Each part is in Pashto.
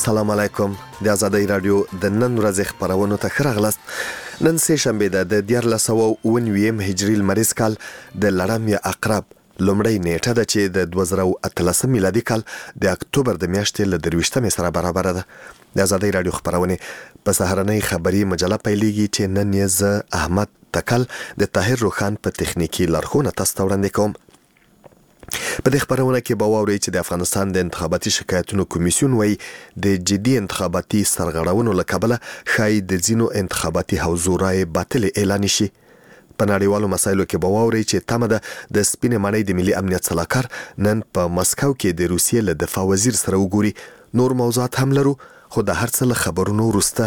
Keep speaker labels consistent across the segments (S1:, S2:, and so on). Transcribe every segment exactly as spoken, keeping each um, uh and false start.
S1: السلام علیکم. د آزادۍ رادیو د نن ورځې خبرونو ته ښه راغلاست. نن سه شنبه ده د دیارلس سوه اووه نوي هجري لمریز کال د لړم یا عقرب لومړۍ نیټه ده چې د دوه زره اتلس میلادي کال د اکتوبر د میاشتې له درویشتمې سره برابر ده. د آزادۍ رادیو خبرونه په سهارنۍ خبري مجله پیلېږي چې نن یې زه احمد تکل د طاهر روخان په تخنیکی لارښوونه تاسو ته وړاندې کوم. په دې خبرونه کې به واورئ چې د افغانستان د انتخاباتي شکایتونو کمیسیون وایي د جدي انتخاباتي سرغړونو له کبله ښایي د ځینو انتخاباتي حوزو رایې باطلې اعلان شي. په نړیوالو مسایلو کې به واورئ چې تمه ده د سپینې ماڼۍ د ملي امنیت سلاکار نن په مسکو کې د روسیې له دفاع وزیر سره وګوري. نور موضوعات هم لرو، خو د هر څه له خبرونو وروسته.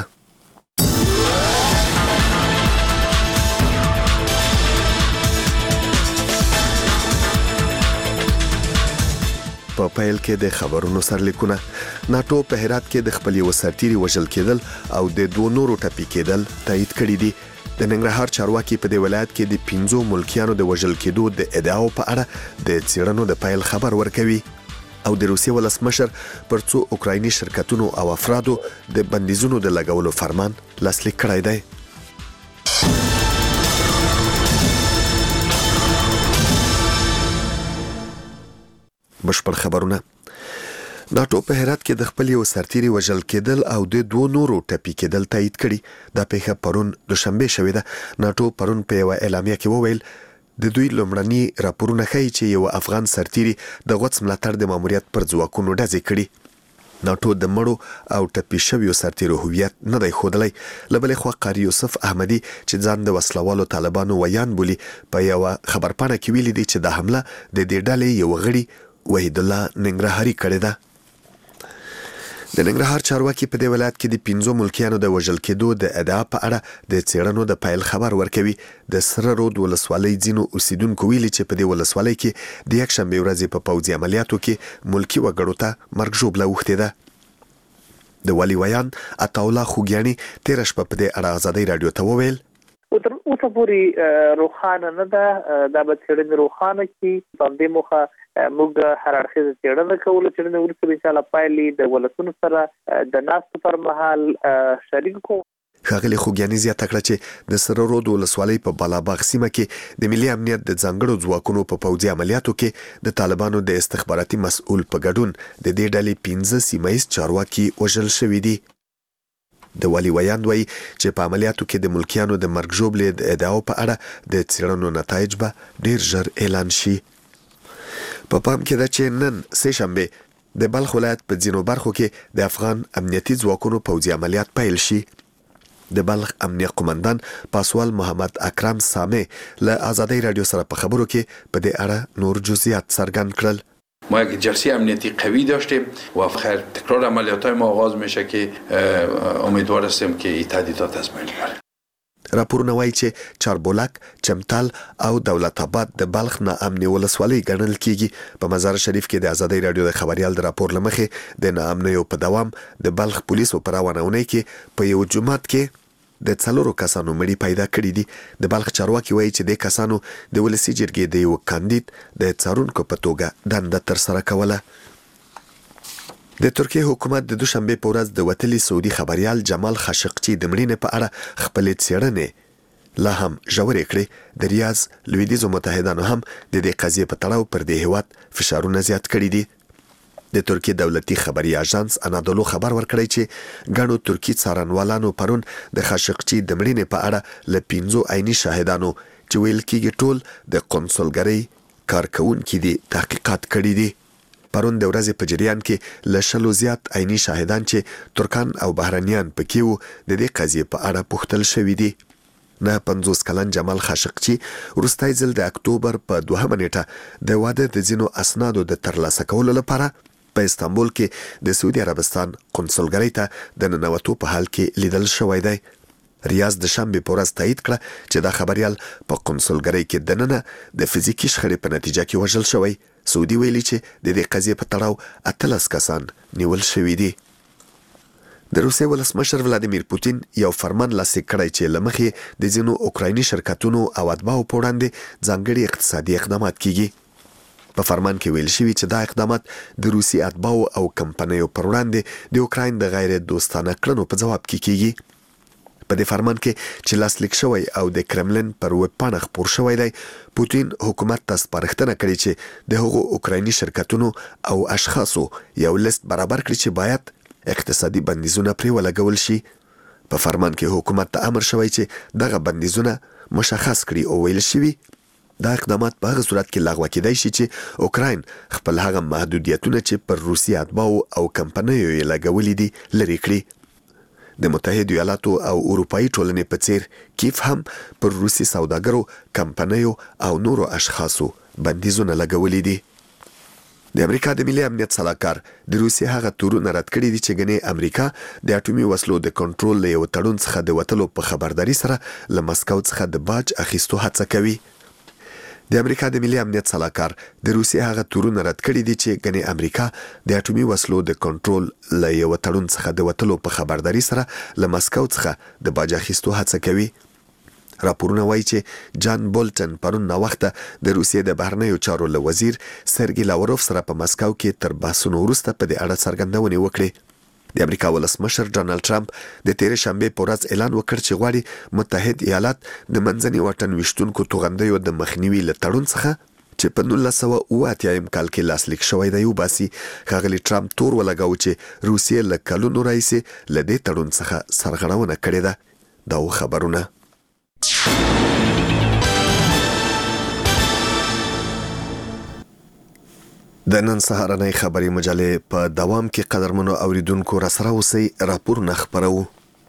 S1: په پیل کې د خبرونو سرلیکونه. ناتو په هرات کې د خپل یو سرتیري وژل کېدل او د دوه نورو ټپي کېدل تایید کړي دي. د ننګرهار چارواکي په دې ولایت کې د پنځو ملکیانو د وژل کېدو د ادعاو په اړه د څېړنو د پیل خبر ورکوي او د روسیې ولسمشر پر څو اوکرایني شرکتونو او افرادو د بندیزونو د لګولو فرمان لاسلیک کړی دی. بشپړ خبرونه. ناتو په هرات کې د خپل یو سرتیري وژل کېدل او د دوه نورو ټپي کېدل تایید کړي. دا پیښه پرون دوشنبه شوې ده. ناتو پرون په یو اعلامیه کې وویل د دوی لومړني راپورونه ښیي چې یو افغان سرتیري د غوڅ ملاتړ د ماموریت پر ځواکونو ډزې کړي. ناتو د مړو او ټپي شویو سرتیرو هویت نه دی ښودلی. له بلې خوا قاري یوسف احمدي چې ځان د وسلوالو طالبانو ویان بولي په یوه خبرپاڼه کې ویلي دی چې دا حمله د دې ډلې یو غړي وحید الله ننګرهاري کړې ده. د ننګرهار چارواکي په دې ولایت کې د پنځو ملکیانو د وژل کېدو د ادعا په اړه د څېړنو د پیل خبر ورکوي. د سره رود ولسوالۍ ځینو اوسیدونکو ویلي چې په دې ولسوالۍ کې د یکشنبې ورځې په پوځي عملیاتو کې ملکي وګړو ته مرګ ژوبله اوښتې ده. د والي ویان عطاالله خوږیاني تېره شپه په دې اړه آزادۍ راډیو ته وویل
S2: تر اوسه پورې روښانه نه ده. دا به څېړنې روښانه کړي. په همدې موخه موږ هر اړخیزه څېړنه کوو. څېړنې وروسته به انشاءالله پایلې د ولسونو سره د ناستې پر مهال شریک کوو.
S1: ښاغلي خوږیاني زیاته کړه چې د سره رود ولسوالۍ په بالاباغ سیمه کې د ملي امنیت د ځانګړو ځواکونو په پوځي عملیاتو کې د طالبانو د استخباراتي مسؤل په ګډون د دې ډلې پنځه سیمه ییز چارواکي وژل شوي دي. د والي ویان وایي چې په عملیاتو کې د ملکیانو د مرګ ژوبلې د ادعاو په اړه د څېړنو نتایج به ډیر ژر اعلان شي. په پام کې ده چې نن سه شنبه د بلخ ولایت په ځینو برخو کې د افغان امنیتي ځواکونو پوځي عملیات پیل شي. د بلخ امنیه قومندان پاسوال محمد اکرم سامه له آزادۍ رادیو سره په خبرو کې په دې اړه نور جزئیات څرګند کړل.
S3: ما یک جلسه امنیتی قوی داشتیم و خیر تکرار عملیات‌های ما آغاز میشه که امیدوار هستیم که این تهدیدات از بین بره.
S1: راپورونه وایي چې چاربولک، چمتال او دولت آباد د بلخ ناامنې ولسوالۍ ګڼل کیږي. په مزار شریف کې د آزادۍ رادیو د خبریال د راپور له مخې د ناامنیو په دوام د بلخ پولیسو په روانه اونۍ کې په یو جومات کې د څلورو کسانو مړي پیدا کړي دي. د بلخ چارواکي وایي چې د کسانو د ولسي جرګې د یو کاندید د څارونکو په توګه دنده ترسره کوله. د ترکیې حکومت د دوشنبه په ورځ د وتلي سعودي خبریال جمال خاشقچي د مړینې په اړه خپلې څېړنې لا هم ژورې کړې. د ریاض لویدیځو متحدانو هم د دې قضیې په تړاو پر دې هیواد فشارونه زیات کړي دي. د ترکیې دولتي خبري اژانس انادولو خبر ورکړی چې ګڼو ترکي څارنوالانو پرون د خاشقچي د مړینې په اړه له پنځو عیني شاهدانو چې ویل کېږي ټول د قونسلګرۍ کارکوونکي دي تحقیقات کړي دي. پرون د ورځې په جریان کې له شلو زیات عیني شاهدان چې ترکان او بهرنیان پکې وو د دې قضیې په اړه پوښتل شوي دي. نه پنځوس کلن جمال خاشقچي وروستی ځل د اکتوبر په دوهمه نیټه د واده د ځینو اسنادو د ترلاسه کولو لپاره په استانبول کې د سعودي عربستان قونسلګرۍ ته د ننوتو په حال کې لیدل شوی دی. ریاض د شنبې په ورځ تایید کړه چې دا خبریال په قونسلګرۍ کې دننه د فزیکي شخړې په نتیجه کې وژل شوی. سعودي ویلي چې د دې قضیې په تړاو اتلس کسان نیول شوي دي. د روسیې ولسمشر ولادیمیر پوتین یو فرمان لاسلیک کړی چې له مخې د ځینو اوکرایني شرکتونو او اتباعو په وړاندې ځانګړي اقتصادي اقدامات کیږي. په فرمان کې ویل شوی چې دا اقدامات د روسي اتباعو او کمپنیو پر وړاندې د اوکراین د غیر دوستانه کړنو په جواب کې کیږي. په دې فرمان کې چې لاسلیک شوی او د کرملین پر ویب پاڼه خپور شوی دی، پوتین حکومت ته سپارښتنه کړې چې د هغو اوکرایني شرکتونو او اشخاصو یو لیست برابر کړي چې باید اقتصادي بندیزونه پرې ولګول شي. په فرمان کې حکومت ته امر شوی چې دغه بندیزونه مشخص کړي او ویل شوی دا اقدامات په هغه صورت کې لغوه کېدای شي چې اوکراین خپل هغه محدودیتونه چې پر روسي اتباعو او کمپنیو یې لګولي دي لرې کړي. د متحدو ایالاتو او اروپایي ټولنې په څیر کیف هم پر روسي سوداګرو، کمپنیو او نورو اشخاصو بندیزونه لګولي دي. د امریکا د ملي امنیت صلاحکار د روسي هغه تورونه رد کړي دي چې ګنې امریکا د اټومي وسلو د کنټرول له یو تړون څخه د وتلو په خبرداري سره له مسکو څخه د باج اخیستو هڅه کوي. د امریکا د ملي امنیت صلاحکار د روسي هغه تورونه رد کړي دي چې ګنې امریکا د اټومي وسلو د کنټرول له یو تړون څخه د وتلو په خبرداري سره له مسکو څخه د باج اخیستو هڅه کوي. راپورونه وایي چې جان بولټن پرون ناوخته د روسیې د بهرنیو چارو له وزیر سرګي لاوروف سره په مسکو کې تر بحثونو وروسته په دې اړه څرګندونې وکړې. د امریکا ولسمشر ډانلډ ټرمپ د تیرې شنبې په ورځ اعلان وکړ چې غواړي متحد ایالات د منځني واټن ویشتونکو توغندیو د مخنیوي له تړون څخه چې په نولس سوه اوه اتیایم کال کې لاسلیک شوی دی وباسي. ښاغلي ټرمپ تور ولګاوه چې روسیې له کلونو راهیسې له دې تړون څخه سرغړونه کړې ده. دا و خبرونه. د نن سهارنۍ خبري مجلې په دوام کې قدرمنو اوریدونکو را سره اوسئ. راپورونه خپرو.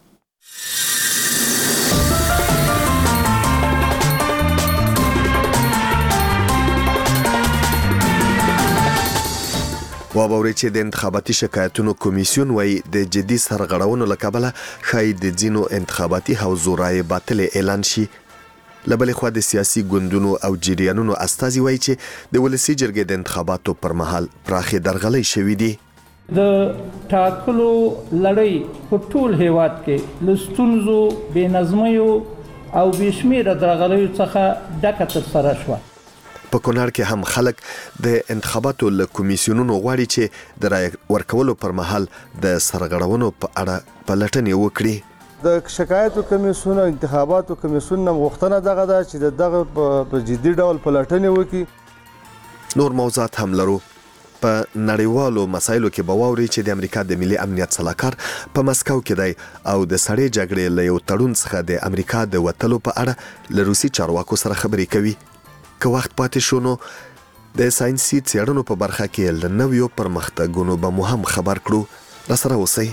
S1: وابوري چې د انتخاباتي شکایتونو کمیسیون وایي د جدي سرغړونو له کبله ښایي د ځینو انتخاباتي حوزو رایې باطلې اعلان شي. لبلې خوا د سیاسي ګوندونو او جریانونو استازي وایي چې د ولسي جرګې د انتخاباتو پر مهال پراخې درغلۍ شوې دي.
S4: د ټاکلو لړۍ په ټول هیواد کې له ستونزو، بې نظمیو او بې شمېره درغلیو څخه ډکه ترسره شوه.
S1: په کونړ کې هم خلک د انتخاباتو له کمیسیونونو غواړي چې د رای ورکولو پر مهال د سرغړونو په اړه پلټنې وکړي.
S5: د شکایتو کمیسیون او انتخاباتو کمیسیون نم غوښتنه دغه ده چې دغه په جدي ډول پلټنې وکړي.
S1: نور موضوعات هم لرو. په نړیوالو مسایلو کې به واوري چې د امریکا د ملي امنیت صلاحکار په مسکو کې دی او د سړې جګړې له یو تړون څخه د امریکا د وتلو په اړه له روسي چارواکو سره خبرې کوي. که وخت پاتې شو نو د ساينسي څېړنو په برخه کې له نویو پرمختګونو به مو هم خبر کړو. را سره اوسئ.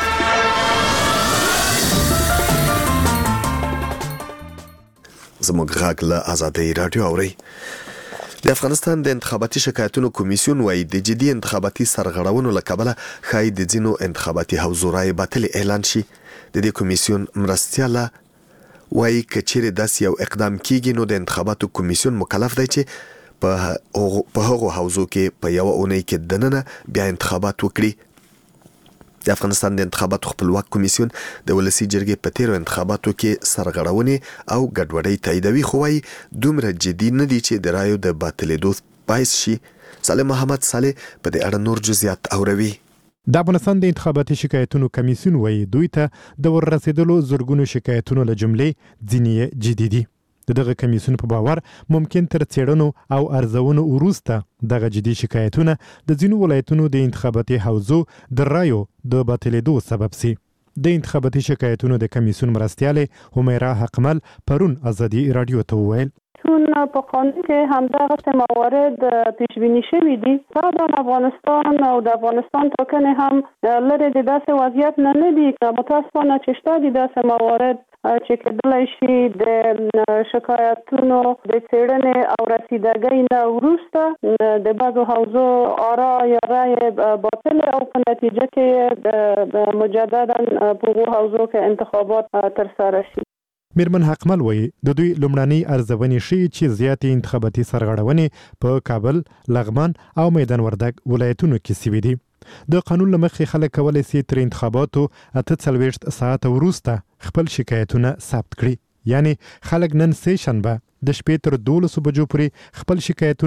S1: زموږ غږ له آزادۍ رادیو اورئ. د افغانستان د انتخاباتي شکایتونو کمیسیون وایي د جدي انتخاباتي سرغړونو له کبله ښایي د ځینو انتخاباتي حوزو رایې باطلې اعلان شي. د دې کمیسیون مرستیاله وایي که چیرې داسې یو اقدام کیږي نو د انتخاباتو کمیسیون مکلف دی چې په هغو حوزو کې په یوه اونۍ کې دننه بیا انتخابات وکړي. د افغانستان د انتخاباتو خپلواک کمیسیون د ولسي جرګې په تیرو انتخاباتو کې سرغړونې او ګډوډۍ تاییدوي، خو وایي دومره جدي نه دي چې د رایو د باطلېدو باعث شي. صالح محمد صالح په دې اړه نور جزئیات اوروي.
S6: د افغانستان د انتخاباتي شکایتونو کمیسیون وایي دوی ته د وررسېدلو زرګونو شکایتونو له جملې ځینې جدي دي. د دغه کمیسیون په باور ممکن تر څېړنو او ارزونو وروسته دغه جدي شکایتونه د ځینو ولایتونو د انتخاباتي حوزو د رایو د باطلېدو سبب سي. د انتخاباتي شکایتونو د کمیسیون مرستیاله همیرا حقمل پرون آزادي رادیو ته وویل
S7: چون په قانون کې همدغه موارد پیش بینی شوی دي. دا د افغانستان او د افغانستان ټاکنې هم لري د داسې وضعیت نه نه دي. متاسفانه چې شته دي داسې موارد چې کېدلای شي د شکایتونو د څېړنې او رسیدګۍ نه وروسته د بعضو حوزو آرا یا رای باطل او په نتیجه کې د مجددا په هغو حوزو کې انتخابات ترسره شي.
S6: میرمن حقمل وایي د دوی لومړنۍ ارزونې ښیي چې زیاتې انتخاباتي سرغړونې په کابل، لغمان او میدان وردګ ولایتونو کې سوي دي. د قانون له مخې خلک کولی سي تر انتخاباتو اته څلوېښت ساعته وروسته خپل شکایتونه ثبت کړي. یعنی خلک نن سه شنبه د شپې تر دولسو بجو پورې خپل شکایتونه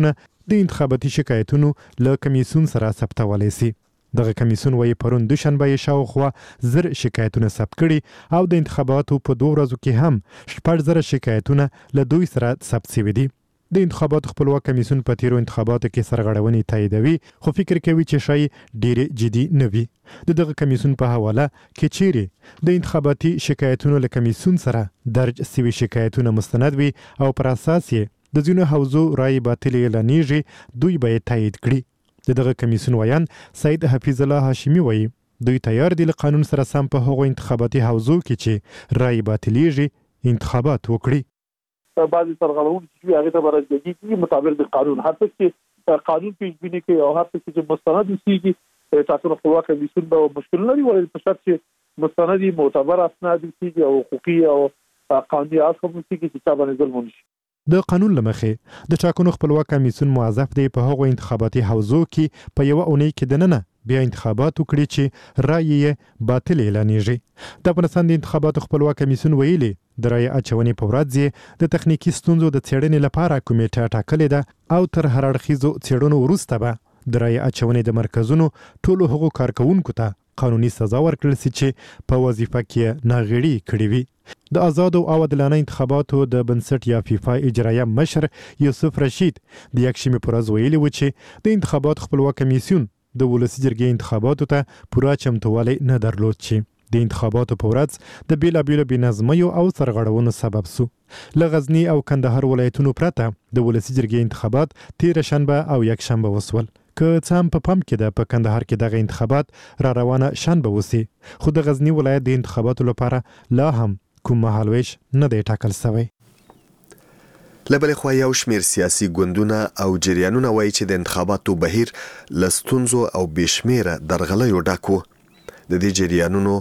S6: د انتخاباتي شکایتونو له کمیسیون سره ثبتولی سي. دغه کمیسیون وایي پرون دوشنبه یې شاوخوا زر شکایتونه ثبت کړي او د انتخاباتو په دوه ورځو کې هم شپږ زره شکایتونه له دوی سره ثبت شوي دي. د انتخاباتو خپلواک کمیسیون په تیرو انتخاباتو کې سرغړونې تاییدوي خو فکر کوي چې شاید ډېرې جدي نه وي. د دغه کمیسیون په حواله کې چیرې د انتخاباتي شکایتونو له کمیسیون سره درج سوي شکایتونه مستند وي او پر اساس یې د ځینو حوزو رایې باطلې اعلانیږي دوی به یې تایید کړي. د دغه کمیسیون ویان سید حفیظ الله هاشمی وایي دوی تیار دي له قانون سره سم په هغو انتخاباتي حوزو کې چې رایې باطلېږي انتخابات وکړي.
S8: بعضی سرغړونې چې هغه ته برابرېږي مطابق د قانون هر څه چې قانون پیش بینی کوي او هر څه چې مستند وي ټاکنو خپلواک کمیسیون به مشکل نه وي ولې په شرط چې مستندي معتبر اسناد وي او حقوقي او قانوني اصول وي چې څه باندې ظلم ونشي.
S6: د قانون لمخې د ټاکنو خپلواک کمیسیون موظف دی په هغو انتخاباتي حوزو کې په یوه اونۍ کې دننه بیا انتخابات وکړي چې رایې یې باطل اعلانیږي. د افغانستان د انتخاباتو خپلواک کمیسیون ویلي د رایې اچونې په ورځ یې د تخنیکي ستونزو د څېړنې لپاره کمیټه ټاکلې ده او تر هر اړخیزو څېړنو وروسته به د رایې اچونې د مرکزونو ټولو هغو کارکوونکو ته قانوني سزا ورکړل سي چې په وظیفه کې ناغېړي کړې وي. د آزادو او عادلانه انتخاباتو د بنسټ یا فیفا اجرایه مشر یوسف رشید د یکشنبې په ورځ ویلي و چې د انتخاباتو خپلواک کمیسیون د ولسي جرګې انتخاباتو ته پوره چمتووالی نه درلود چې د انتخاباتو په ورځ د بیلابیلو بېنظمیو او سرغړونو سبب سو. له غزني او کندهار ولایتونو پرته د ولسي جرګې انتخابات تېره شنبه او یکشنبه وسول. که څه هم په پام کې ده په کندهار کې دغه انتخابات را روانه شنبه وسي خو د غزني ولایت د انتخاباتو لپاره لا هم کوم مهالویش نه دی ټاکل شوی.
S1: له بلې خوا یو شمېر سیاسي ګوندونه او جریانونه وایي چې د انتخاباتو بهیر له ستونزو او بې شمېره درغلیو ډک و. د دې جریانونو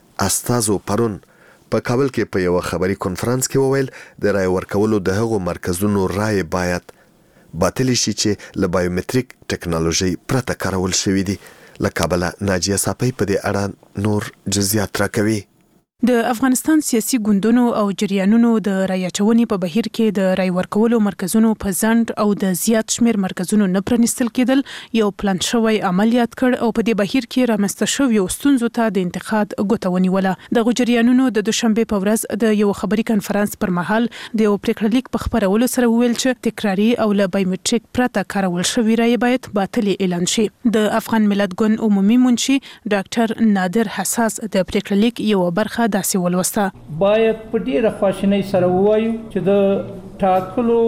S1: استازو پرون په کابل کې په یوه خبري کنفرانس کې وویل د رایې ورکولو د هغو مرکزونو رایې باید باطل شي چې له بایومتریک ټکنالوژي پرته کارول شوي دي. له کابله ناجیه صافی په دې اړه نور جزئیات راکوي.
S9: د افغانستان سیاسي ګوندونو او جریانونو د رایې اچونې په بهیر کې د رایې ورکولو مرکزونو په ځنډ او د زیات شمېر مرکزونو نه پرانیستل کېدل یو پلان شوی عملیات کړ او په دې بهیر کې رامنځته شویو ستونزو ته د انتقاد ګوته ونیوله. دغو جریانونو د دوشنبې په ورځ د یو خبري کنفرانس پر مهال د یو پریکړه لیک په خپرولو سره وویل چې تکراري او له بایومتریک پرته کارول شوي رایې باید باطل اعلان شي. د افغان ملت ګوند عمومي منشي ډاکټر نادر حساس د پریکړه لیک یو برخه داسې ولوسته.
S4: باید په ډیره خواشینۍ سره ووایو چې د ټاکلو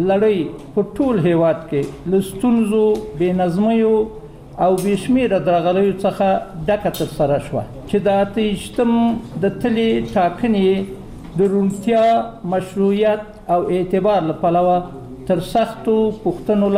S4: لړۍ په ټول هیواد کې له ستونزو بې نظمیو او بې شمېره درغلیو څخه ډکه ترسره شوه چې د اته ویشتم د تلې ټاکنې د روڼتیا مشروعیت او اعتبار له پلوه تر سختو پوښتنو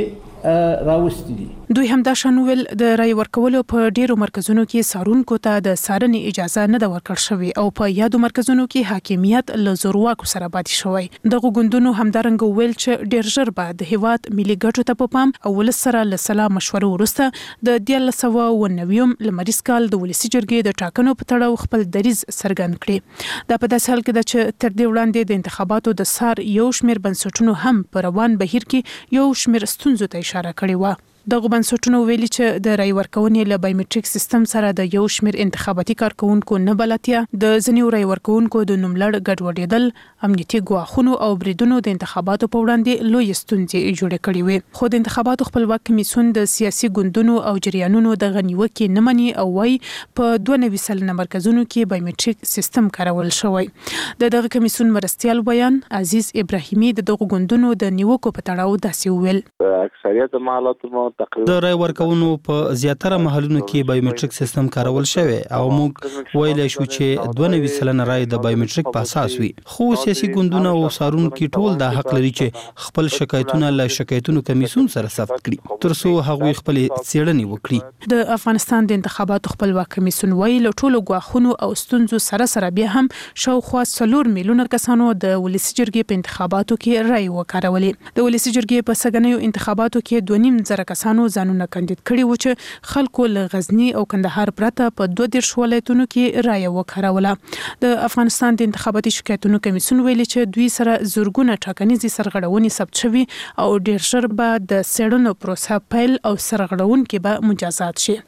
S4: لاندې راوستي دي.
S9: دوی هم دا شان ویل د رای ورکولو په ډیرو مرکزونو کې سارونکو ته د سارنې اجازه نه ده ورکړل شوې او په یادو مرکزونو کې حاکمیت له زورواکو سره پاتې شوی. دغه ګوندونو همدارنګه ویل چې ډیر ژر به د هیواد ملي ګټو ته په پام او ولس سره له سلا مشورو وروسته د دیارلس سوه اوه نوي لمریز کال د ولسي جرګې د ټاکنو په تړاو خپل دریځ څرګند کړي. دا په داسې حال کې ده چې تر دې وړاندې د انتخاباتو د سار یو شمېر بنسټونو هم په روان بهیر کې یو شمېر ستونزو ته اشاره کړې وه. دغه بنسټونو ویلي چې د رای ورکونې له بایومتریک سیستم سره د یو شمېر انتخاباتي کارکونکو نه بلدتیا، د ځینو رای ورکونکو د نوملړ ګډوډېدل، امنیتي ګواښونو او بریدونو د انتخاباتو په وړاندې لوی ستونزې جوړې کړې وې. خو د انتخاباتو خپلواک کمیسیون د سیاسي ګوندونو او جریانونو د غنیوکې نه مني او وايي په دوه نوي سلنه مرکزونو کې بایومتریک سیستم کارول شوی. د دغه کمیسیون مرستیال بیان عزیز ابراهیمي د دغه ګوندونو د نیوکو په تړاو داسې وویل:
S10: اکثریت مالاتو د رای ورکونو په زیاتره محلونو کې بایومتریک سیستم کارول شوی او موږ ویلای شو چې دوه نوي سلنه رای د بایومتریک په اساس وي. خو سیاسي ګوندونه او سارونکي ټول د حق لري چې خپل شکایتونه له شکایتونو کمیسیون سره ثبت کړي ترڅو هغوی خپل څېړنې وکړي.
S9: د افغانستان د انتخاباتو خپلواک کمیسیون وایي له ټولو ګواښونو او ستونزو سره سره بیا هم شاوخوا څلور میلیونه کسانو د ولسي جرګې په انتخاباتو کې رای وکارولې. د ولسي جرګې په سږنیو انتخاباتو کې دوه نیم زره کسانو ځانونه کاندید کړي و چې خلکو له غزنی او کندهار پرته په دوه دیرش ولایتونو کې رایه وکړوله. د افغانستان د انتخاباتي شکایتونو کمیسیون ویلي چې دوی سره زورګونه ټاکنیزې سرغړونې ثبت شوي او ډیر ژر به د څېړنو پروسه پیل او سرغړونکي به مجازات شي.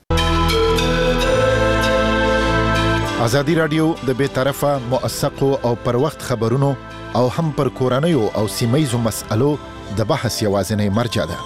S11: ازادي رادیو د بې طرفه موثقو او پر وخت خبرونو او هم پر کورنیو او سیمایزو مسألو د بحث یوازینی مرجع ده.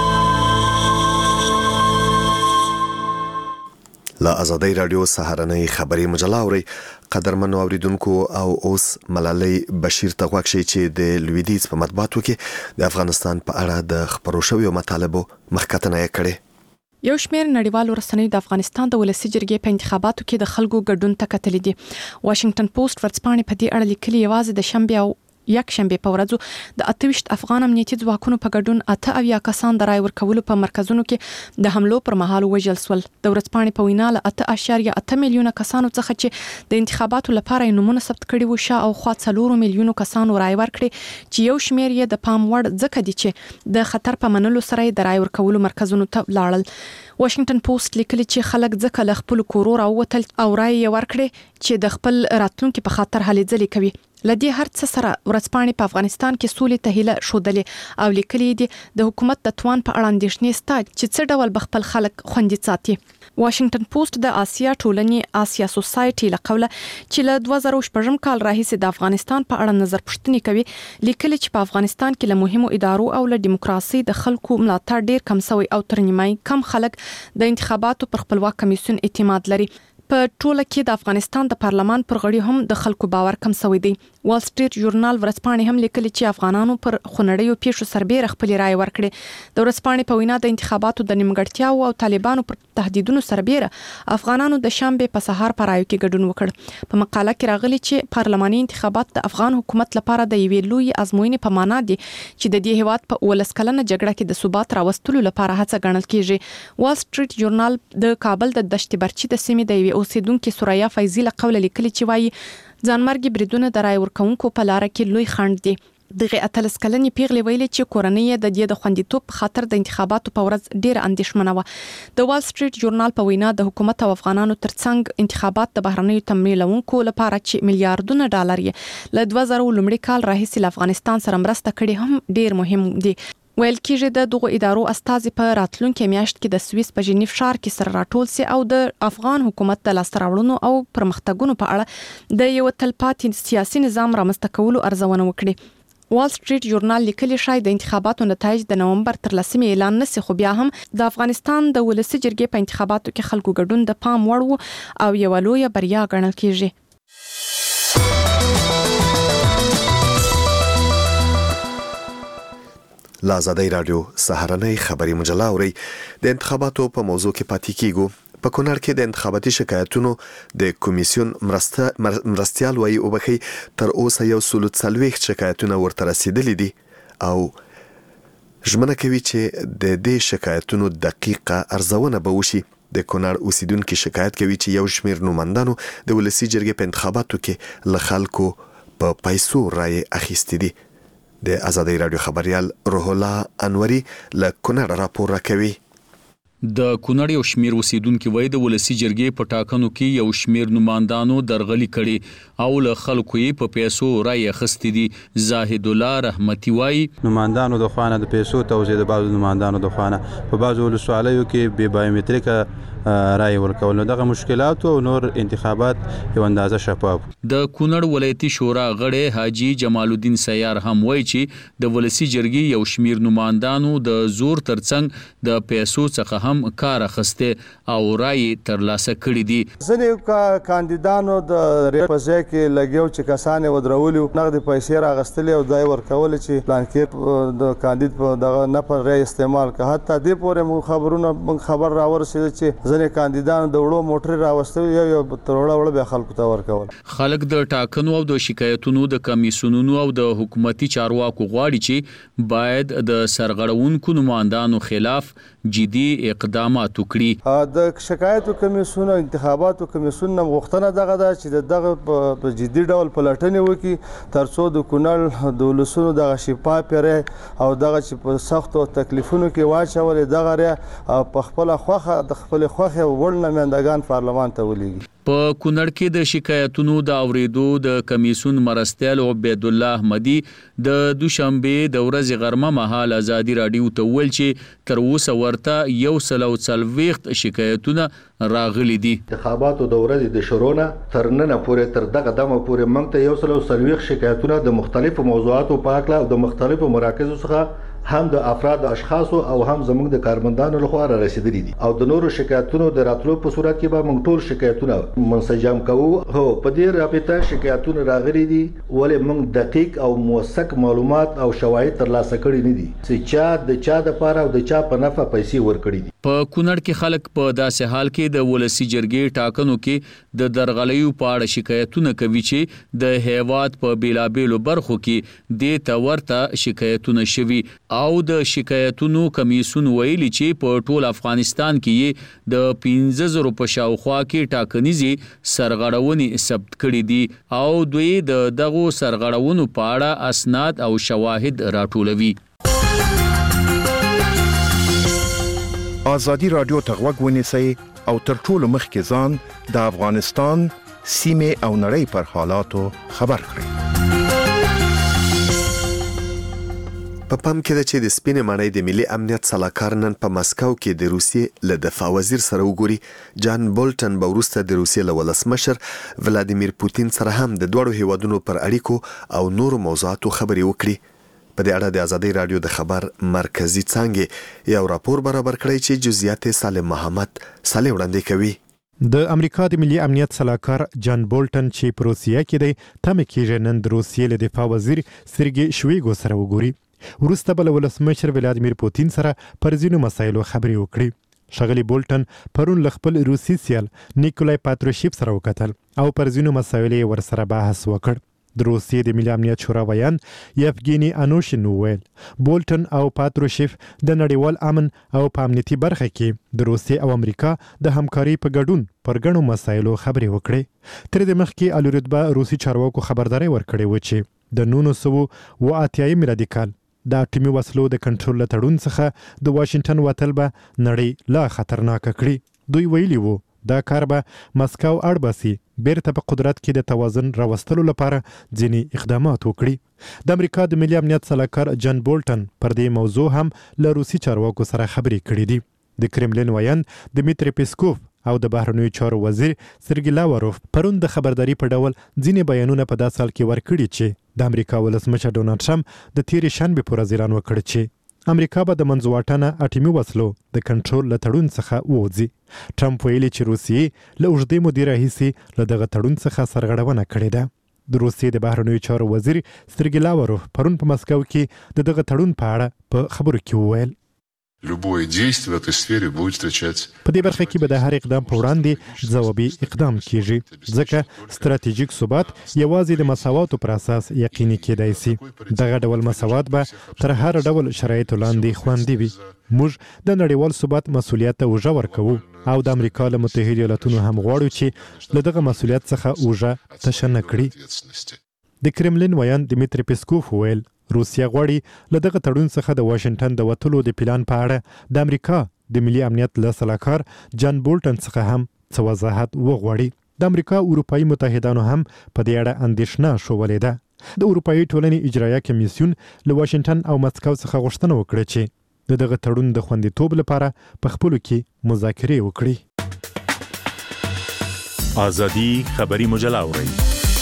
S1: لا ازادي رادیو سهارنۍ خبري مجله اوري قدرمن اوریدونکو او اوس ملالۍ بشیر ته غوښ شي چې د لویدیز په مطبوعاتو کې د افغانستان په اړه د خبرو شویو مطالبو مخکتنه کړي.
S12: یو شمېر نړیوال رسنیو د افغانستان د ولسی جرګې په انتخاباتو کې د خلکو ګډون ته کتلې دي. واشنگټن پوسټ ورځپاڼې په دې اړه لیکلي یوازې د شنبه او یک شنبه په ورځو د اتويشت افغان امنیتي ځواکونو په ګډون اته اویا کسان د رای ورکولو په مرکزونو کې د حملو پر مهال وژل شول. د ورځپاڼې په وینا له اته اشاریه اته میلیونه کسانو څخه چې د انتخاباتو لپاره نمونه ثبت کړي وو شا او خوا څلور میلیونه کسانو رای ورکړي چې یو شمېر یې د پام وړ ځکه دي چې د خطر په منلو سره د رای ورکولو مرکزونو ته لاړل. واشنگټن پوسټ لیکلي چې خلک ځکه له خپل کورو راووتل او رای ورکړي چې د خپل راتلونکو په خاطر هلې ځلې کوي. لدې هر څه سره ورځپاڼې په افغانستان کې سولې ته هیله شودلې او لیکلي دي د حکومت د توان په اړه اندېښنې سته چې څه ډول به خپل خلک خوندي ساتي. واشنگټن پوسټ د آسیا ټولنې آسیا سوسايټي له قوله چې له دوه زره شپږم کال راهیسې د افغانستان په اړه نظر پوښتنې کوي لیکلي چې په افغانستان کې له مهمو ادارو او له دیموکراسي د خلکو ملاتړ ډیر کم شوی او تر نیمای کم خلک د انتخاباتو پر خپلواک کمیسیون اعتماد لري. په ټوله کې د افغانستان د پارلمان پر غړي هم د خلکو باور کم شوی دی. وال سټریټ ژورنال ورځپاڼې هم لیکلي چې افغانانو پر خونړیو پیښو سربېره خپل رائے ورکړي. د ورځپاڼې په وینا د انتخاباتو د نیمګړتیاو او طالبانو پر تهدیدونو سربېره افغانانو د شنبه په سهار پر رائے کې ګډون وکړ. په مقاله کې راغلي چې پارلماني انتخابات د افغان حکومت لپاره د یوې لوی ازموینې په معنا دي چې د دې هیواد په ولس کلنه جګړه کې د ثبات راوستلو لپاره هڅه ګڼل کیږي. وال سټریټ ژورنال د کابل د دشت برچی د سیمې د یوې اوسیدونکو سوریا فیضی له قوله لیکلي چې وایي ځانمرګي بریدونه د رای ورکونکو په لار کې لوی خنډ دي. دغه اتلس کلنې پیغلې ویلي چې کورنۍ د دې د خوندیتوب په خاطر د انتخاباتو په ورځ ډیره اندېښمنه وه. د وال سټریټ ژورنال په وینا د حکومت او افغانانو ترڅنګ انتخابات د بهرنیو تمویلونکو لپاره چې میلیارډونه ډالر یې له دوه زره لومړي کال راهیسې له افغانستان سره مرسته کړې هم ډیر مهم دي. ویل کېږي د دغو ادارو استازي په راتلونکي میاشت کې د سویس په ژنیف ښار کې سره راټول سي او د افغان حکومت د لاسته راوړنو او پرمختګونو په اړه د یو تلپاتې سیاسي نظام رامنځته کولو ارزونه وکړي. وال سټریټ ژورنال لیکلي شاید د انتخاباتو نتایج د نومبر تر لسمې اعلان نشي خو بیا هم د افغانستان د ولسی جرګې په انتخاباتو کې خلکو ګډون د پام وړ وو او یو لوی بریا ګڼل کېږي.
S1: لا ازادي رادیو سهارنۍ خبري مجله اوري د انتخاباتو په موضوع کې پاتې کیږو. په کونړ کې د انتخاباتي شکایتونو د کمیسیون مرسته مرستيال وایي او بخي تر اوسه یو سلو څلويخ شکایتونه ورته رسیدلي دي او ژمنه کوي چې د دې شکایتونو دقیقه ارزونه به وشي. د کونړ اوسیدونکو شکایت کوي چې یو شمیر نوماندانو د ولسی جرګې په انتخاباتو کې له خلکو په پیسو رائے اخیستې دي. د ازادي رادیو خبريال روح الله انوري له کونړ راپور راکوي.
S13: د کونړ یو شمیر اوسیدونکو وای د ولسی جرګې په ټاکنو کې یو شمیر نمائندانو درغلي کړي او له خلکو یې په پیسو رائے اخیستې دي. زاهد الله رحمتي وای
S14: نمائندانو د خوانه د پیسو توزیع د بعضو نمائندانو د خوانه په بعضو ولسوالیو کې بې بایومټریک رائے ورکول دغه مشکلات او نور انتخابات یو اندازه شفاف.
S13: د کونړ ولایتي شورا غړی حاجی جمال الدین سیار هم وای چې د ولسی جرګې یو شمیر نمائندانو د زور ترڅنګ د پیسو څخه هم کار اخسته او رائے ترلاسه کړی دي.
S5: ځنې کاندیدانو د ریپزې کې لګیو چې کسانې ودرولو نغد پیسې راغستلې او دای ورکول چې پلان کې د کاندید په دغه نه پر رائے استعمال که حتی دې پورې خبرونه خبر راورسېد چې ځنې کاندیدانو د وړو موټر راوستل یو یو تروړه وړ به خلکو ته ورکول.
S13: خلک د ټاکنو او د شکایتونو د کمیسیونونو او د حکومتي چارواکو غواړي چې باید د سرغړونکو نمائندانو خلاف جدي اقدامات وکړي.
S5: د شکایتو کمیسیون او انتخاباتو کمیسیون نو غوښتنه دغه ده چې دغه په جدي ډول پلټنې وکړي ترڅو د کونړ د ولسونو دغه شفاف پرې او دغه چې په سختو تکلیفونو کې واچولې دغه ری په خپل خوخه د خپل خوخه وړ نمائندگان پارلمان ته ولېږي.
S13: په کونړ کې د شکایتونو د اوریدو د کمیسیون مرستیال عبید الله احمدی د دوشنبه د ورځې غرمه مهال ازادي رادیو ته ویل چې تر اوسه ورته یو سل او څلوېښت شکایتونه راغلي دي.
S15: انتخاباتو د ورځې د شروع نه تر ننه پورې تر دغه دمه پورې موږ ته یو سل او څلوېښت شکایتونه د مختلفو موضوعاتو په اړه او د مختلفو مراکزو څخه هم د افراد اشخاصو او هم زموږ د کارمندانو لخوا را رسیدلي دي او د نورو شکایتونو د راتلو په صورت کې به موږ ټول شکایتونه منسجم کوو. هو په دې رابطه شکایتونه راغلي دي ولې موږ دقیق او موثق معلومات او شواهد ترلاسه کړي نه دي چې چا د چا د پاره او د چا په نفع پیسې ورکړي دي.
S13: په کونړ کې خلک په داسې حال کې د ولسی جرګې ټاکنو کې د درغلیو په اړه شکایتونه کوي چې د هیواد په بیلابېلو برخو کې د تورته شکایتونه شوي او د شکایتونو کمیسیون ویلي چې په ټول افغانستان کې د پنځه زره په شاوخوا کې ټاکنیزي سرغړونې ثبت کړي دي او دوی د دغو سرغړونو په اړه اسناد او شواهد راټولوي.
S11: آزادي رادیو ته غوږ ونیسئ او تر ټولو مخکې ځان د افغانستان سیمې او نړۍ پر حالاتو خبر کړئ.
S1: په پام کې ده چې د سپینې ماڼۍ د ملي امنیت سلاکار نن په مسکو کې د روسیې له دفاع وزیر سره وګوري. جان بولټن به وروسته د روسیې له ولسمشر ولادیمیر پوتین سره هم د دوړو هیوادونو پر اړیکو او نورو موضوعاتو خبرې وکړي. په دې اړه د ازادي رادیو د خبر مرکزی څانګې یو راپور برابر کړی چې جزئیات سالم محمد صالح وړاندې کوي.
S6: د امریکا د ملي امنیت سلاکار جان بولټن چې په روسیه کې دی تمه کېږي نن د روسیې له دفاع وزیر سرګي شویګو سره وګوري. وروسته بل ولسمشر ولادیمیر پوتین سره پر ځینو مسایلو خبرې وکړي. ښاغلي بولټن پرون له خپل روسي سیال نیکولای پاتروشیف سره وکتل او پر ځینو مسایلو ورسره بحث وکړ. د روسیې د ملي امنیت شورا ویان یفګینی انوشین وویل بولټن او پاتروشیف د نړیوال امن او په امنیتي برخه کې د روسیې او امریکا د همکاري په ګډون پر ګڼو مسایلو خبرې وکړي. تر دې مخکې الو رتبه روسي چارواکو خبرداري ورکړې و چې د نولس سوه اوه اتیا میلادي کال د اټومي وسلو د کنټرول له تړون څخه د واشنگټن وتل به نړۍ لا خطرناکه کړي. دوی ویلي وو دا کار به مسکو اړ باسي بیرته په قدرت کې د توازن راوستلو لپاره ځینې اقدامات وکړي. د امریکا د ملي امنیت سلاکار جان بولټن پر دې موضوع هم له روسي چارواکو سره خبرې کړې دي. د کرملین ویان دمیتری پیسکوف او د بهرنیو چارو وزیر سرګي لاوروف پرون د خبرداري په ډول ځینې بیانونه په داسې حال کې ورکړي چې د امریکا ولسمشر ډونالډ ټرمپ د تیرې شنبې پر ورځ اعلان وکړ چې امریکا به د منځواټنه اټومي وسلو د کنټرول له تړون څخه ووځي. ټرمپ ویلي چې روسیې له اوږدې مودې راهیسې له دغه تړون څخه سرغړونه کړې ده. د روسیې د بهرنیو چارو وزیر سرګي لاوروف پرون په مسکو کې د دغه تړون په اړه په خبرو کې وویل
S16: любое действие в этой сфере будет встречать.
S6: په دې برخه کې به د هر اقدام په وړاندې ځوابي اقدام کیږي ځکه ستراتیژیک ثبات یوازې د مساواتو پر اساس یقیني کېدای شي. دغه ډول مساوات به تر هر ډول شرایطو لاندې خوندي وي. موږ د نړیوال ثبات مسولیت ته اوږه ورکوو او د امریکا له متحده ایالاتونو هم غواړو چې له دغه مسولیت څخه اوږه تشه نه کړي. د کرملین ویان دمیتری پیسکوف ویل روسیا غواړي له دغه تړون څخه د واشنگټن د وتلو د پلان په اړه د امریکا د ملي امنیت له سلاکار جان بولټن څخه هم څه وضاحت وغواړي. د امریکا اروپایي متحدانو هم په دې اړه اندېښنه شولې ده. د اروپایي ټولنې اجرایه کمیسیون له واشنگټن او مسکو څخه غوښتنه وکړه چې د دغه تړون د خوندیتوب لپاره په خپلو کې مذاکرې وکړي.
S17: ازادي خبري مجله اورئ.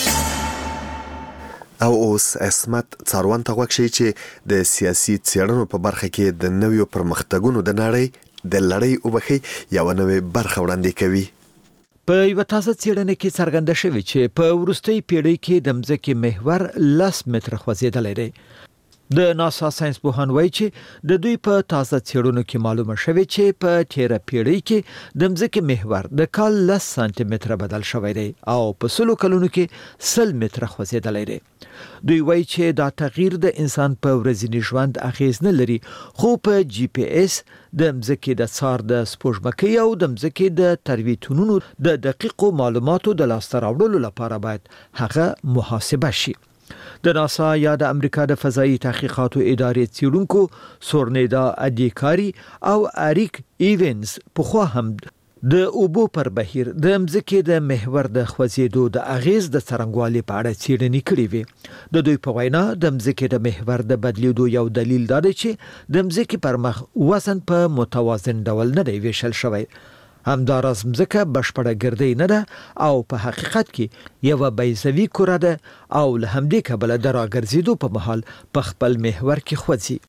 S1: او اوس اسمت څاروان ته غوښ شي چې د سیاسي څېړنو په برخه کې د نویو پرمختګونو د نړۍ د لړۍ وبخي یو نوې برخه وړاندې کوي.
S18: په یو تازه څېړنه کې څرګنده شوې چې په وروستۍ پیړۍ کې د مځکې محور لس متره خوځېدلی دی. د ناسا ساينس پوهان وایي چې د دوی په تازه څېړنو کې معلومه شوې چې په تیره پیړۍ کې د مځکې محور د کال لس سانتي متره بدل شوی دی او په سلو کلونو کې سل متره خوځېدلی دی. دوی وایي چې دا تغییر د انسان په ورځني ژوند اغیز نه لري، خو په جی پی اس د مځکې د څار د سپوږمکۍ او د مځکې د ترویتونونو د دقیقو معلوماتو د لاسته راوړلو لپاره باید هغه محاسبه شي. د ناسا یا د امریکا د فضایي تحقیقاتو ادارې څیړونکو سورنیدا ادیکاری او اریک ایونز په خوا هم د اوبو پر بهیر د مځکې د محور د خوځېدو د اغیز د څرنګوالي په اړه څېړنې کړې وې. د دوی په وینا د مځکې د محور د بدلیدو یو دلیل دا دی چې د مځکې پر مخ وزن په متوازن ډول نه دی ویشل شوی. همداراز مځکه بشپړه ګردۍ نه ده او په حقیقت کې یوه بیضوي کره ده او له همدې کبله د راګرځېدو په مهال په خپل محور کې خوځي.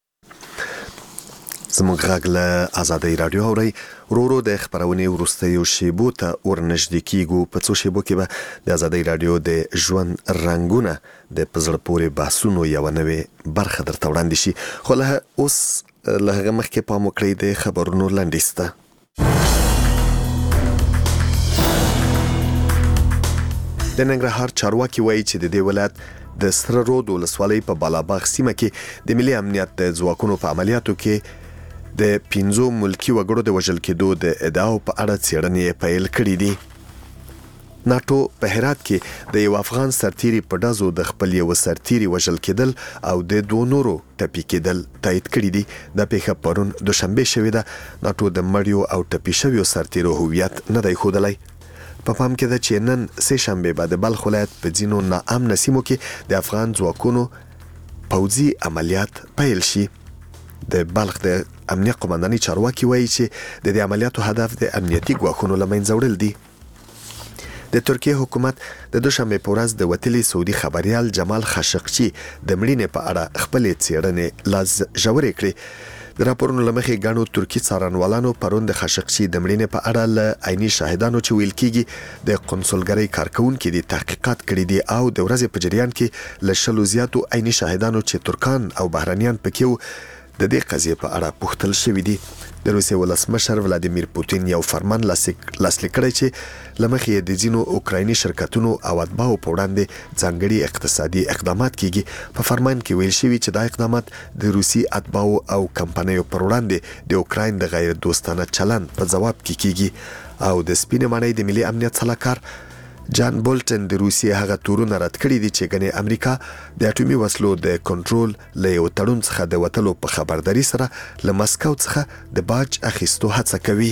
S1: زموږ غږ له آزادۍ راډیو اورئ. ورو ورو د خپرونې وروستیو شیبو ته ورنږدې کیږو. په څو شیبو کې به د آزادۍ راډیو د ژوند رنګونه د په زړه پورې بحثونو یوه نوې برخه درته وړاندې شي، خو له اوس له هغه مخکې پام وکړئ د خبرونو لنډیز ته. د ننګرهار چارواکي وایي چې د دې ولایت د سره رود ولسوالۍ په بالاباغ سیمه کې د ملي امنیت د ځواکونو په عملیاتو کې د پنځو ملکی وګړو د وژل کېدو د ادعاو په اړه څېړنې پیل کړې دي. ناټو په هرات کې د یو افغان سرتیري په ډزو د خپل یو سرتیري وژل کېدل او د دوه نورو ټپي کېدل تایید کړي دي. دا پیښه پرون دوشنبه شوې ده. ناټو د مړیو او ټپي شویو سرتیرو هویت نه دی ښودلی. په پام کې ده چې نن سه شنبه بعد بلخ ولایت په ځینو ناامنه سیمو کې د افغان ځواکونو پوځي عملیات پیل شي. د بلخ د امنیت قومنداني چارواکي وایي چې د دې عملیاتو هدف د امنیتي ګواښونو له منځه وړل دي. د ترکیه حکومت د دوشنبه په ورځ د وتلي سعودي خبريال جمال خاشقچي د مړینې په اړه خپلې څېړنې لا ژورې کړې. د راپورونو له مخې ګڼو ترکي څارنوالانو پرون د خاشقچي د مړینې په اړه له عیني شاهدانو چې ویل کېږي د قونسلګرۍ کارکونکي دي تحقیقات کړي دي او د ورځې په جریان کې له شلو زیاتو عیني شاهدانو چې ترکان او بهرانیان پکې وو د دې قضیې په اړه پوښتل شوي دي. د روسیې ولسمشر ولادیمیر پوتین یو فرمان لاسلیک کړی چې له مخې د ځینو اوکرایني شرکتونو او اتباعو په وړاندې ځانګړي اقتصادي اقدامات کیږي. په فرمان کې ویل شوي چې دا اقدامات د روسي اتباعو او کمپنیو پر وړاندې د اوکراین د غیر دوستانه چلند په ځواب کې کیږي او د سپینې ماڼۍ د ملي امنیت صلاحکار جان بولټن د روسیې هغه تورونه رد کړي دي چې ګنې امریکا د اټومي وسلو د کنټرول له یو تړون څخه د وتلو په خبرداري سره له مسکو څخه د باج اخیستو هڅه کوي.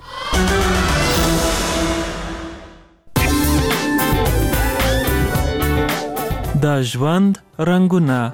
S19: د ژوند رنګونه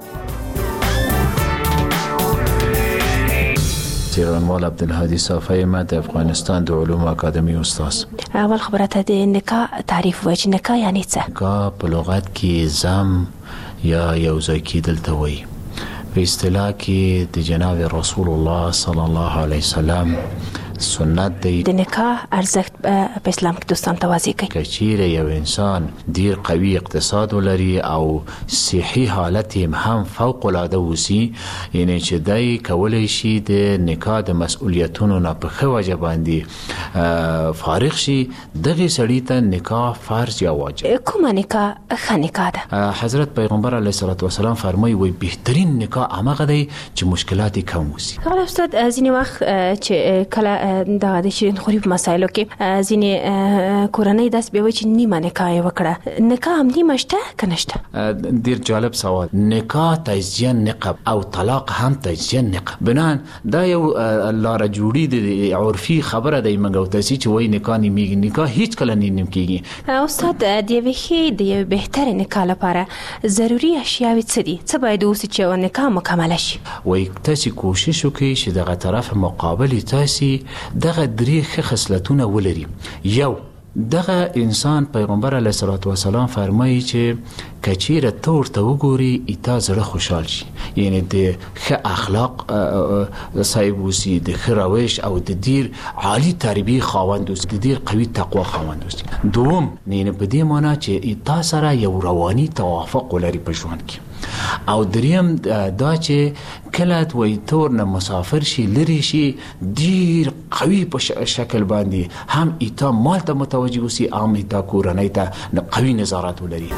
S20: څېړنوال عبدالهادي صافی ما د افغانستان د علومو اکاډمي استاد.
S21: اول خبره ته د نکاح تعریف وایي چې نکاح یعنی څه؟
S20: نکاح په لغت کې ضم یا یوځای کېدل ته وایي. په اصطلاح کې د جناب رسول الله صلی الله علیه وسلم سنت دی.
S21: د نکاح ارزښت په اسلام کې دوستان توضیح کوي.
S20: که چیرې یو انسان ډیر قوي اقتصاد ولري او صحي حالت هم فوق العاده وسی، یعنی چې دای کولای شي د نکاح د مسؤلیتونو نه په ښه وجه باندې فارغ شي، دغه سړي ته نکاح فرض یا واجب.
S21: کومه نکاح ښه نکاح ده؟
S20: حضرت پیغمبر علیه الصلاة والسلام فرمایي وي بهترین نکاح هغه دی چې مشکلات کم وسی.
S21: خبره استاد ځینې وخت چې کله دا د شیرین خوري په مسایلو کې ځینې کورنۍ داس به وي چې نیمه نکاح وکړه. نکاح هم نیمه شته که نشته؟
S20: ډیر جالب سوال. نکاح تجزیه نقب او طلاق هم تجزیه نقب. بنان دا یو لاره جوړی د عرفي خبره دی منګو تاسو چې وای نکاح نیمه نکاح هیڅ کله نه نیم کیږي.
S21: استاد د یوې ښې د یو بهتر نکاح لپاره ضروري اشیاء څه دي؟ څه باید اوسي چې نکاح مکمل شي؟
S20: وای تاسو کوشش وکړئ چې دغه طرف مقابل تاسو دغه درې ښه خصلتونه ولري. یو، دغه انسان پیغمبر علیه الصلاة والسلام فرمایي چې کچیره ته ورته وګوري ایتا زړه خوشحال شي، یعنی د ښه اخلاق صاحب اوسي، د ښه روش او د ډیر عالی تربیې خاوند اوسي، د ډیر قوي تقوا خاوند اوسي. دوم، یعنی په دې معنی چې ایتا سره یو رواني توافق ولري په ژوند کې. او دریم دا چې کله وای تور نه مسافر شي لري شي ډیر قوي په شکل باندې هم ایتا مال ته متوجه وسی عام ایتا کورنۍ ته قوي نظارت ولري.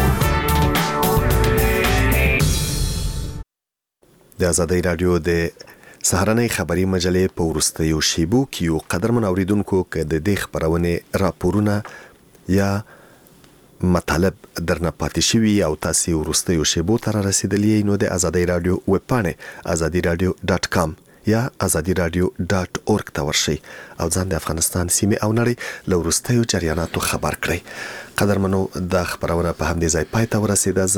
S1: د آزادۍ رادیو د سهارنۍ خبري مجلې په ورستیو شیبو کې یو قدرمن اوریدونکو کې د دې خبرونه راپورونه یا مطلب درنه پاتې شوی او تاسو ورستیو شیبو تر رسیدلی نو د آزادۍ رادیو ویب پاڼه آزادي رادیو ډاټ کام یا آزادي رادیو ډاټ اورګ ته ورشئ او ځان د افغانستان سیمه او نړۍ له ورستیو جریاناتو خبر کړئ. قدرمنو د خبرونه په همدې ځای پای ته ورسیده.